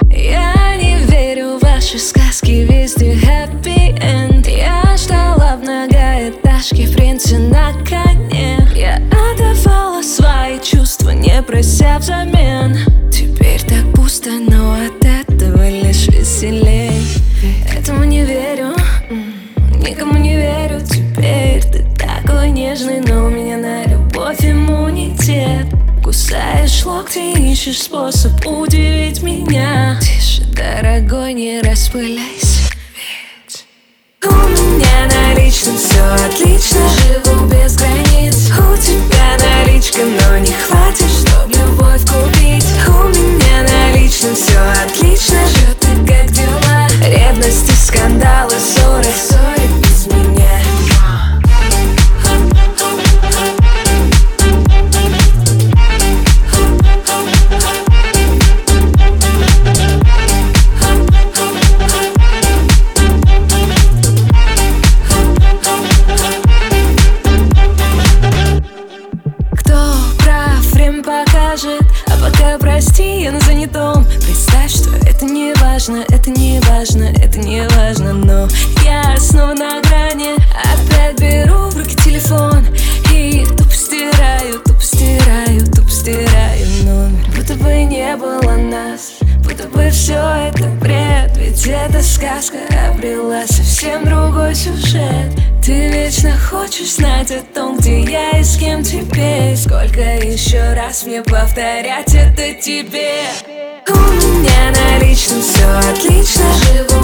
Я не верю в ваши сказки, везде happy end. Я ждала в многоэтажке, в принце на коне. Я отдавала свои чувства, не прося взамен. Теперь так пусто, но от этого лишь веселей. Этому не верю, никому не верю. Теперь ты такой нежный, но у меня на любовь иммунитет. Кусаешь локти, ищешь способ удивить меня. Тише, дорогой, не распыляйся, ведь у меня на личном все отлично. Живу без границ. У тебя наличка, но не хватит, чтоб любовь купить. У меня на личном все отлично. Что ты, как дела? Ревности, скандалы, ссоры без меня. Покажет, а пока прости, я на занятом. Представь, что это не важно, это не важно, это не важно. Но я снова на грани. Опять беру в руки телефон и тупо стираю номер. Будто бы не было нас, будто бы все это бред. Ведь эта сказка обрела совсем другой сюжет. Ты вечно хочешь знать о том, где я и с кем теперь. Сколько еще раз мне повторять это тебе? У меня на личном все отлично. Живу